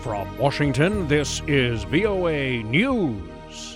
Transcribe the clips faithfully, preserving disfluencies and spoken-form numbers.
From Washington, this is V O A News.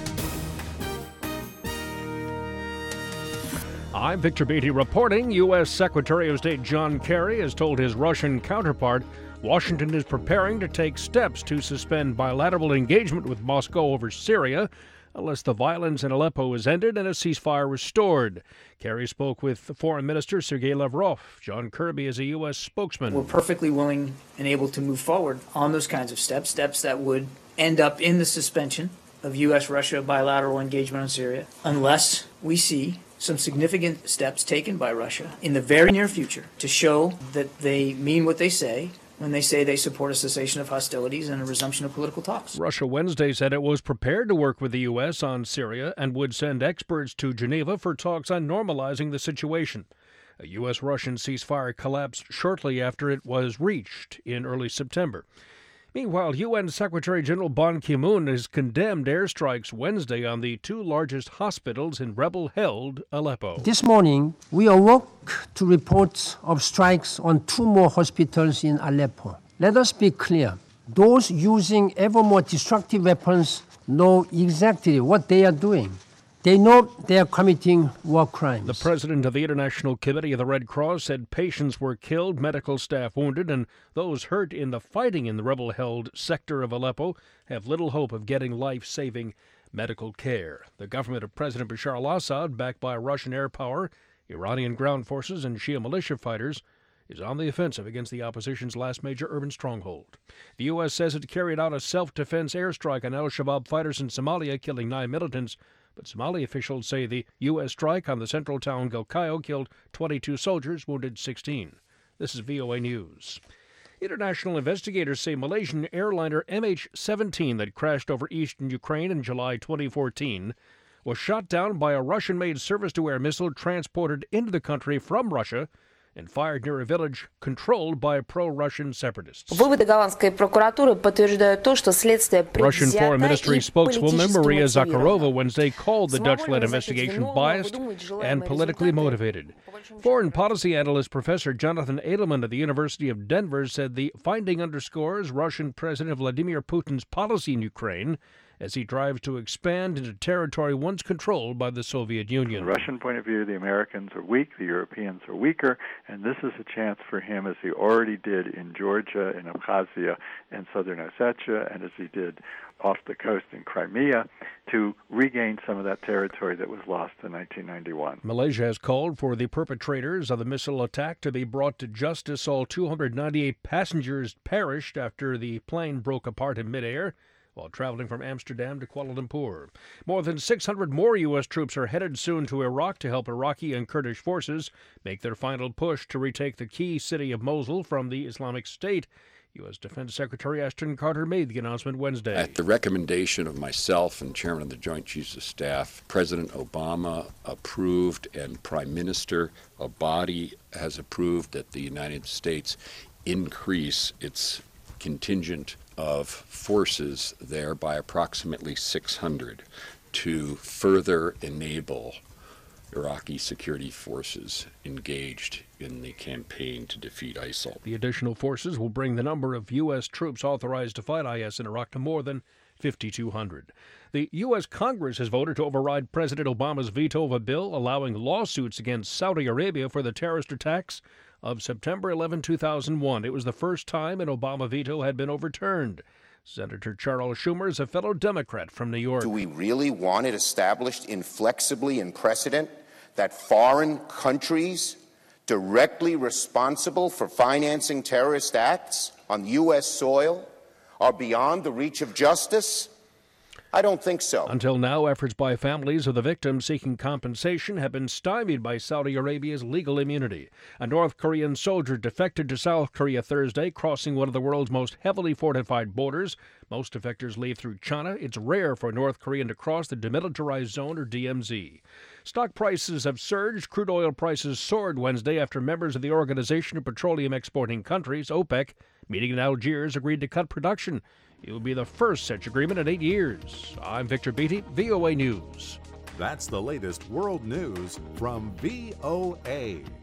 I'm Victor Beatty reporting. U S. Secretary of State John Kerry has told his Russian counterpart Washington is preparing to take steps to suspend bilateral engagement with Moscow over Syria unless the violence in Aleppo is ended and a ceasefire restored. Kerry spoke with Foreign Minister Sergei Lavrov. John Kirby is a U S spokesman. We're perfectly willing and able to move forward on those kinds of steps, steps that would end up in the suspension of U S Russia bilateral engagement on Syria, unless we see some significant steps taken by Russia in the very near future to show that they mean what they say when they say they support a cessation of hostilities and a resumption of political talks. Russia Wednesday said it was prepared to work with the U S on Syria and would send experts to Geneva for talks on normalizing the situation. A U S-Russian ceasefire collapsed shortly after it was reached in early September. Meanwhile, U N Secretary General Ban Ki-moon has condemned airstrikes Wednesday on the two largest hospitals in rebel-held Aleppo. This morning, we awoke to reports of strikes on two more hospitals in Aleppo. Let us be clear. Those using ever more destructive weapons know exactly what they are doing. They know they are committing war crimes. The president of the International Committee of the Red Cross said patients were killed, medical staff wounded, and those hurt in the fighting in the rebel-held sector of Aleppo have little hope of getting life-saving medical care. The government of President Bashar al-Assad, backed by Russian air power, Iranian ground forces, and Shia militia fighters, is on the offensive against the opposition's last major urban stronghold. The U S says it carried out a self-defense airstrike on al-Shabaab fighters in Somalia, killing nine militants. But Somali officials say the U S strike on the central town Galkayo killed twenty-two soldiers, wounded sixteen. This is V O A News. International investigators say Malaysian airliner M H seventeen that crashed over eastern Ukraine in July twenty fourteen was shot down by a Russian-made surface-to-air missile transported into the country from Russia and fired near a village controlled by pro-Russian separatists. Выводы голландской прокуратуры подтверждают то, что следствие предвзято Russian Foreign Ministry spokeswoman Maria политически Zakharova Wednesday called the Dutch-led investigation biased and politically motivated. Foreign policy analyst Professor Jonathan Edelman of the University of Denver said the finding underscores Russian President Vladimir Putin's policy in Ukraine as he drives to expand into territory once controlled by the Soviet Union. From the Russian point of view, the Americans are weak, the Europeans are weaker, and this is a chance for him, as he already did in Georgia, in Abkhazia, and southern Ossetia, and as he did off the coast in Crimea, to regain some of that territory that was lost in nineteen ninety-one. Malaysia has called for the perpetrators of the missile attack to be brought to justice. All two hundred ninety-eight passengers perished after the plane broke apart in midair while traveling from Amsterdam to Kuala Lumpur. More than six hundred more U S troops are headed soon to Iraq to help Iraqi and Kurdish forces make their final push to retake the key city of Mosul from the Islamic State. U S. Defense Secretary Ashton Carter made the announcement Wednesday. At the recommendation of myself and Chairman of the Joint Chiefs of Staff, President Obama approved and Prime Minister Abadi has approved that the United States increase its contingent of forces there by approximately six hundred to further enable Iraqi security forces engaged in the campaign to defeat ISIL. The additional forces will bring the number of U S troops authorized to fight I S in Iraq to more than fifty-two hundred. The U S. Congress has voted to override President Obama's veto of a bill allowing lawsuits against Saudi Arabia for the terrorist attacks of September eleventh, two thousand one. It was the first time an Obama veto had been overturned. Senator Charles Schumer is a fellow Democrat from New York. Do we really want it established inflexibly in precedent that foreign countries directly responsible for financing terrorist acts on U S soil are beyond the reach of justice? I don't think so. Until now, efforts by families of the victims seeking compensation have been stymied by Saudi Arabia's legal immunity. A North Korean soldier defected to South Korea Thursday, crossing one of the world's most heavily fortified borders. Most defectors leave through China. It's rare for a North Korean to cross the Demilitarized Zone, or D M Z. Stock prices have surged. Crude oil prices soared Wednesday after members of the Organization of Petroleum Exporting Countries, OPEC, meeting in Algiers, agreed to cut production. It will be the first such agreement in eight years. I'm Victor Beatty, V O A News. That's the latest world news from V O A.